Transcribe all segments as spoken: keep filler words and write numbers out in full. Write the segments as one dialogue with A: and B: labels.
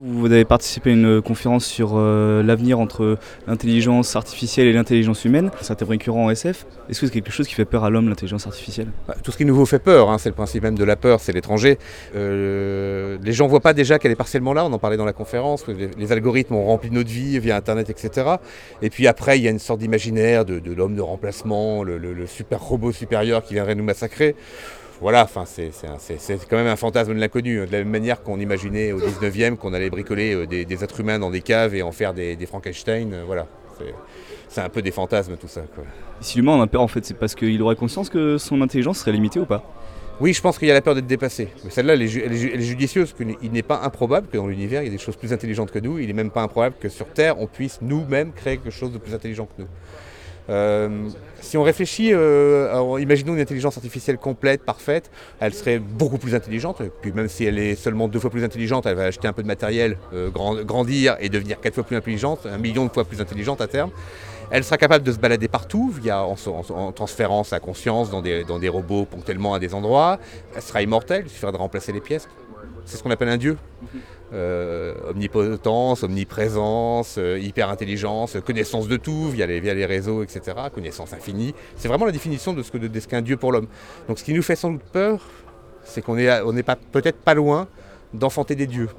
A: Vous avez participé à une conférence sur euh, l'avenir entre l'intelligence artificielle et l'intelligence humaine. C'est un thème récurrent en S F. Est-ce que c'est quelque chose qui fait peur à l'homme, l'intelligence artificielle?
B: Tout ce qui nous fait peur, hein, c'est le principe même de la peur, c'est l'étranger. Euh, les gens ne voient pas déjà qu'elle est partiellement là, on en parlait dans la conférence, les, les algorithmes ont rempli notre vie via Internet, et cetera. Et puis après, il y a une sorte d'imaginaire de, de l'homme de remplacement, le, le, le super robot supérieur qui viendrait nous massacrer. Voilà, enfin, c'est, c'est, c'est, c'est quand même un fantasme de l'inconnu, de la même manière qu'on imaginait au dix-neuvième qu'on allait bricoler des, des êtres humains dans des caves et en faire des, des Frankenstein, voilà. C'est, c'est un peu des fantasmes tout ça, quoi.
A: Si l'humain en a peur, en fait, c'est parce qu'il aurait conscience que son intelligence serait limitée ou pas?
B: Oui, je pense qu'il y a la peur d'être dépassé. Mais celle-là, elle est, elle est, elle est judicieuse. Il n'est pas improbable que dans l'univers, il y ait des choses plus intelligentes que nous. Il n'est même pas improbable que sur Terre, on puisse nous-mêmes créer quelque chose de plus intelligent que nous. Euh, si on réfléchit, euh, alors, imaginons une intelligence artificielle complète, parfaite, elle serait beaucoup plus intelligente, et puis même si elle est seulement deux fois plus intelligente, elle va acheter un peu de matériel, euh, grand, grandir et devenir quatre fois plus intelligente, un million de fois plus intelligente à terme. Elle sera capable de se balader partout via, en, en, en transférant sa conscience dans des, dans des robots ponctuellement à des endroits. Elle sera immortelle, il suffira de remplacer les pièces. C'est ce qu'on appelle un dieu. Euh, omnipotence, omniprésence, euh, hyper-intelligence, connaissance de tout via les, via les réseaux, et cetera. Connaissance infinie. C'est vraiment la définition de ce, que, de, de ce qu'est un dieu pour l'homme. Donc ce qui nous fait sans doute peur, c'est qu'on n'est on est pas, peut-être pas loin d'enfanter des dieux.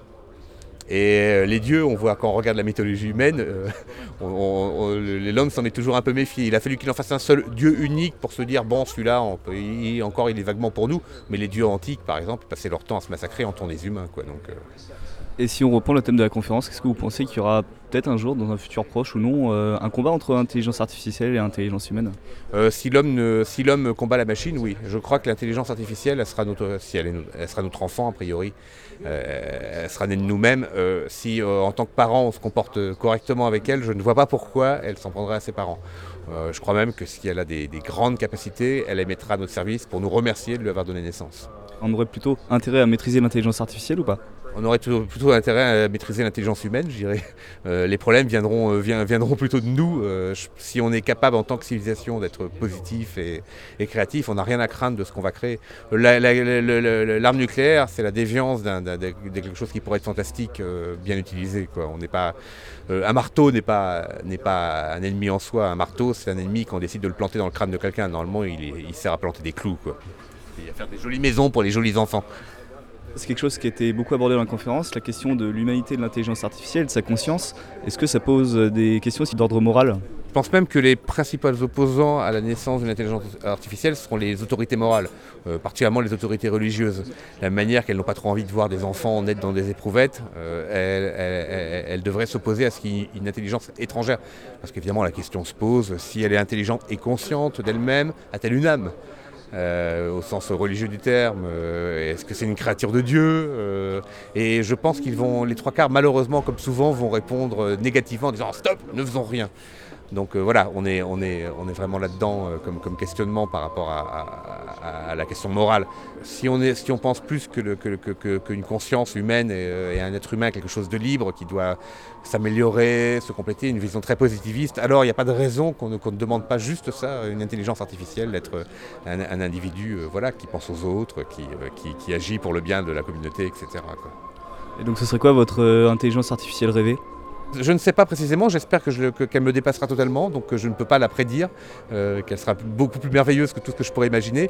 B: Et les dieux, on voit quand on regarde la mythologie humaine, euh, on, on, l'homme s'en est toujours un peu méfié. Il a fallu qu'il en fasse un seul dieu unique pour se dire, bon, celui-là, on peut, il, encore, il est vaguement pour nous. Mais les dieux antiques, par exemple, passaient leur temps à se massacrer en tuant des humains, quoi. Donc, euh...
A: Et si on reprend le thème de la conférence, est-ce que vous pensez qu'il y aura peut-être un jour, dans un futur proche ou non, euh, un combat entre intelligence artificielle et intelligence humaine?
B: euh, Si l'homme ne, si l'homme combat la machine, oui. Je crois que l'intelligence artificielle, elle sera notre, si elle, est, elle sera notre enfant, a priori. Euh, elle sera née de nous-mêmes. Euh, si, euh, en tant que parents, on se comporte correctement avec elle, je ne vois pas pourquoi elle s'en prendrait à ses parents. Euh, je crois même que si elle a des, des grandes capacités, elle les mettra à notre service pour nous remercier de lui avoir donné naissance.
A: On aurait plutôt intérêt à maîtriser l'intelligence artificielle ou pas?
B: On aurait plutôt, plutôt intérêt à maîtriser l'intelligence humaine, je dirais. Euh, les problèmes viendront, euh, viendront plutôt de nous. Euh, je, si on est capable en tant que civilisation d'être positif et, et créatif, on n'a rien à craindre de ce qu'on va créer. La, la, la, la, l'arme nucléaire, c'est la déviance d'un, d'un, de quelque chose qui pourrait être fantastique, euh, bien utilisé, quoi. On n'est pas, euh, un marteau n'est pas, n'est pas un ennemi en soi. Un marteau, c'est un ennemi quand on décide de le planter dans le crâne de quelqu'un. Normalement, il, il sert à planter des clous, quoi. Et à faire des jolies maisons pour les jolis enfants.
A: C'est quelque chose qui a été beaucoup abordé dans la conférence, la question de l'humanité de l'intelligence artificielle, de sa conscience. Est-ce que ça pose des questions aussi d'ordre moral?
B: Je pense même que les principaux opposants à la naissance d'une intelligence artificielle seront les autorités morales, euh, particulièrement les autorités religieuses. La manière qu'elles n'ont pas trop envie de voir des enfants naître dans des éprouvettes, euh, elles, elles, elles, elles devraient s'opposer à ce qu'il y ait une intelligence étrangère. Parce qu'évidemment la question se pose, si elle est intelligente et consciente d'elle-même, a-t-elle une âme ? Euh, au sens religieux du terme, euh, est-ce que c'est une créature de Dieu euh, Et je pense qu'ils vont, les trois quarts malheureusement comme souvent, vont répondre négativement en disant oh, stop, ne faisons rien. Donc euh, voilà, on est, on est, on est vraiment là-dedans euh, comme, comme questionnement par rapport à, à, à la question morale. Si on, est, si on pense plus que, le, que, que, que, qu'une conscience humaine et, et un être humain quelque chose de libre qui doit s'améliorer, se compléter, une vision très positiviste, alors il n'y a pas de raison qu'on ne, qu'on ne demande pas juste ça, une intelligence artificielle, d'être un, un individu euh, voilà, qui pense aux autres, qui, euh, qui, qui agit pour le bien de la communauté, et cetera, quoi.
A: Et donc ce serait quoi votre euh, intelligence artificielle rêvée?
B: Je ne sais pas précisément, j'espère que je, que, qu'elle me dépassera totalement, donc je ne peux pas la prédire, euh, qu'elle sera beaucoup plus merveilleuse que tout ce que je pourrais imaginer.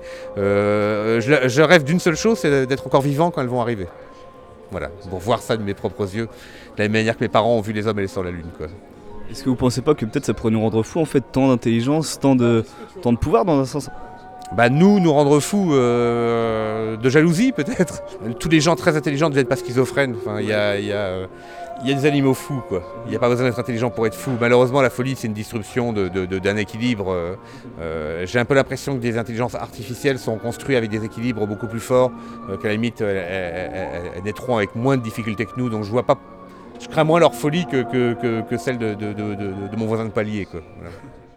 B: Euh, je, je rêve d'une seule chose, c'est d'être encore vivant quand elles vont arriver. Voilà, pour voir ça de mes propres yeux, de la même manière que mes parents ont vu les hommes aller sur la Lune, quoi.
A: Est-ce que vous pensez pas que peut-être ça pourrait nous rendre fous en fait, tant d'intelligence, tant de, tant de pouvoir dans un sens?
B: Bah nous, nous rendre fous euh, de jalousie peut-être. Tous les gens très intelligents ne deviennent pas schizophrènes. Enfin, il y a, y a, euh, y a des animaux fous, quoi. Il n'y a pas besoin d'être intelligent pour être fou. Malheureusement, la folie, c'est une disruption de, de, de, d'un équilibre. Euh, j'ai un peu l'impression que des intelligences artificielles sont construites avec des équilibres beaucoup plus forts, euh, qu'à la limite, elles, elles, elles, elles naîtront avec moins de difficultés que nous. Donc je vois pas, je crains moins leur folie que, que, que, que celle de, de, de, de, de mon voisin de palier, quoi. Voilà.